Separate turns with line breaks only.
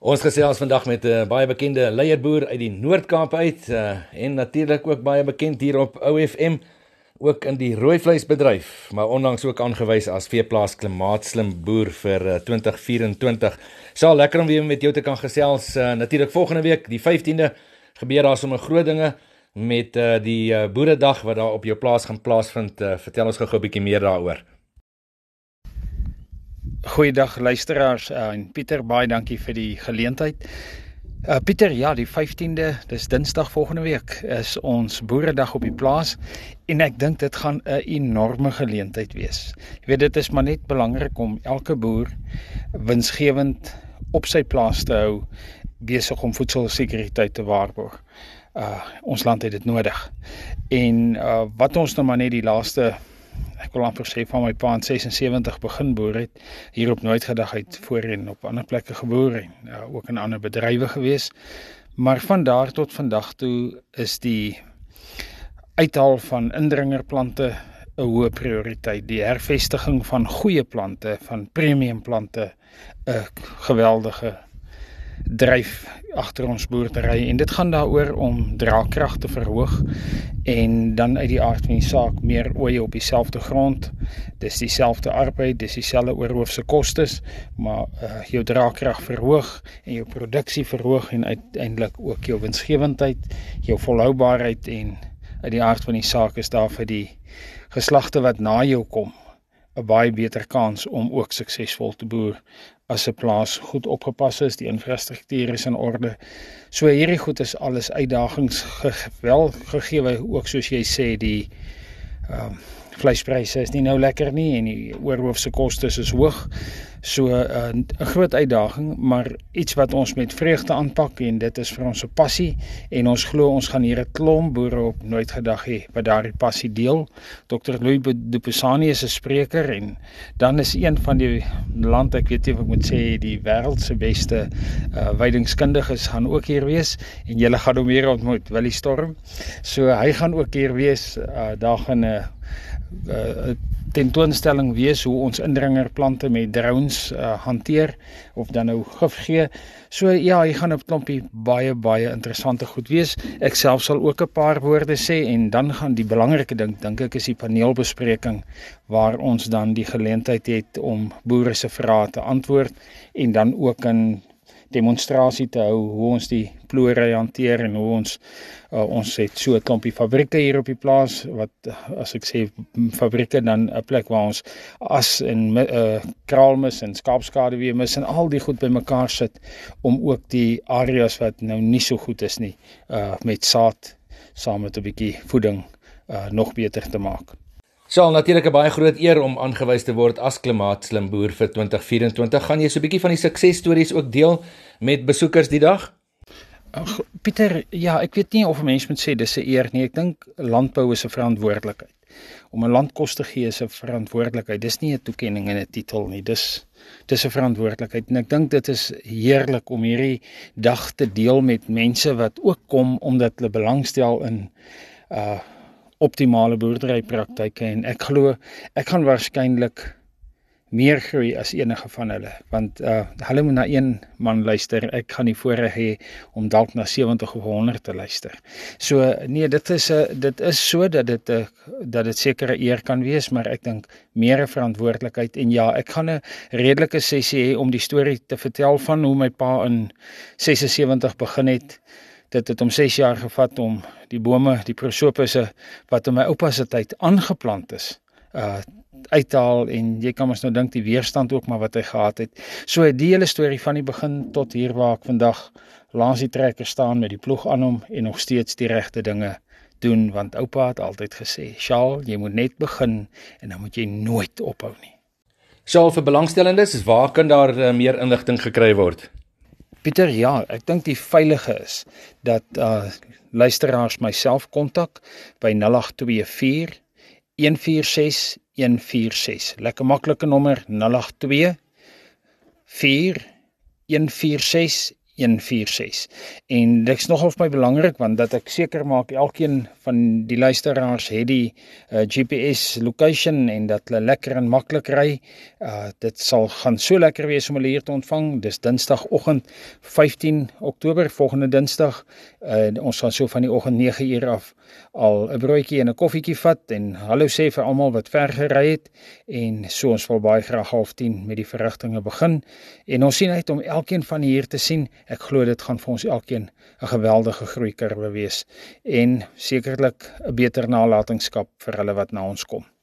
Ons gesels vandag met 'n baie bekende leierboer uit die Noord-Kaap uit en natuurlik ook baie bekend hier op OFM, ook in die rooivleisbedryf, maar onlangs ook aangewys as veeplaas klimaatslim boer vir 2024. Sal lekker om weer met jou te kan gesels. Natuurlik volgende week, die 15de, gebeur daar sommer groot dinge met die boeredag wat daar op jou plaas gaan plaasvind. Vertel ons gou 'n bietjie meer daaroor.
Goeiedag luisteraars, en Pieter, baie dankie vir die geleentheid. Pieter, ja, die 15de, dis Dinsdag volgende week, is ons boeredag op die plaas, en ek dink dit gaan 'n enorme geleentheid wees. Jy weet, dit is maar net belangrik om elke boer winsgewend op sy plaas te hou, besig om voedselsekuriteit te waarborg. Ons land het dit nodig. En wat ons nou maar net die laaste, ek wil amper sê van my pa in 76 begin boer het, hier op Nooitgedag uit voorheen op ander plekke geboer en ook in ander bedrywe gewees. Maar van daar tot vandag toe is die uithaal van indringerplante 'n hoë prioriteit. Die hervestiging van goeie plante, van premium plante, 'n geweldige dryf agter ons boerdery, en dit gaan daaroor om draagkrag te verhoog en dan uit die aard van die saak meer oeye op dieselfde grond. Dis dieselfde arbeid, dis dieselfde oorhoofse kostes, maar jou draagkrag verhoog en jou produksie verhoog en uiteindelik ook jou winsgewendheid, jou volhoubaarheid, en uit die aard van die saak is daar vir die geslagte wat na jou kom 'n baie beter kans om ook suksesvol te boer as 'n plaas goed opgepas is, die infrastruktuur is in orde. So hierdie goed is alles uitdagings wel gegee, ook soos jy sê, die vleispryse is nie nou lekker nie en die oorhoofse kostes is hoog. So 'n groot uitdaging, maar iets wat ons met vreugde aanpak, en dit is vir ons 'n passie, en ons glo ons gaan hier 'n klomp boere op Nooitgedag hê wat daardie passie deel. Dr. Louis Dupuisani is 'n spreker, en dan is een van die land, ek weet nie of ek moet sê, die wêreld se beste weidingskundiges gaan ook hier wees, en julle gaan hom hier ontmoet, Willie Storm. So hy gaan ook hier wees. Daar gaan 'n tentoonstelling wees hoe ons indringerplante met drones hanteer, of dan nou gif gee. So ja, hier gaan 'n klompie baie interessante goed wees. Ek self sal ook 'n paar woorde sê, en dan gaan die belangrike dink ek is die paneelbespreking, waar ons dan die geleentheid het om boere se vrae te antwoord, en dan ook 'n demonstrasie te hou hoe ons die ploery hanteer, en hoe ons het so 'n klompie fabrieke hier op die plaas, wat as ek sê fabrieke, dan 'n plek waar ons as en kraalmis en skaapskaduweemis en al die goed bymekaar sit, om ook die areas wat nou nie so goed is nie, met saad saam met 'n bietjie voeding nog beter te maak.
Sal natuurlik 'n baie groot eer om aangewys te word as klimaatslim boer vir 2024. Gaan jy so 'n bietjie van die suksesstories ook deel met besoekers die dag?
Pieter, ja, ek weet nie of 'n mens moet sê dis 'n eer nie. Ek dink landbou is 'n verantwoordelikheid. Om 'n land kos te gee is 'n verantwoordelikheid. Dis nie 'n toekenning en 'n titel nie. Dis 'n verantwoordelikheid, en ek dink dit is heerlik om hierdie dag te deel met mense wat ook kom omdat hulle belangstel in optimale boerderypraktyke, en ek glo ek gaan waarskynlik meer groei as enige van hulle, want hulle moet na een man luister, ek gaan nie voorreg hê om dalk na 70 of 100 te luister. So nee, dit is so dat dit seker 'n eer kan wees, maar ek dink meer 'n verantwoordelikheid, en ja, ek gaan 'n redelike sessie hê om die storie te vertel van hoe my pa in 76 begin het. Dit het om 6 jaar gevat om die bome, die prosopusse wat in my oupa se tyd aangeplant is, uit te haal, en jy kan ons nou dink die weerstand ook maar wat hy gehad het. So die hele storie van die begin tot hier waar ek vandag langs die trekker staan met die ploeg aan hom en nog steeds die regte dinge doen, want oupa het altyd gesê, Charles, jy moet net begin en dan moet jy nooit ophou nie.
Charles, vir belangstellendes, waar kan daar meer inligting gekry word?
Pieter, ja, ek dink die veilige is dat luisteraars myself kontak by 0824 146 146. Lekker maklike nommer, 082 4 146 146. En dit is nogal vir my belangrik, want dat ek seker maak, elkeen van die luisteraars het die GPS location en dat hulle lekker en maklik ry. Dit sal gaan so lekker wees om hulle hier te ontvang. Dis Dinsdagoggend 15 Oktober, volgende Dinsdag. Ons gaan so van die oggend 9 uur af al 'n broodjie en 'n koffietjie vat en hallo sê vir almal wat ver gery het, en so ons wil baie graag 9:30 met die verrigtinge begin, en ons sien uit om elkeen van hier te sien. Ek glo dit gaan vir ons elkeen 'n geweldige groeikurwe wees, en sekerlik 'n beter nalatenskap vir hulle wat na ons kom.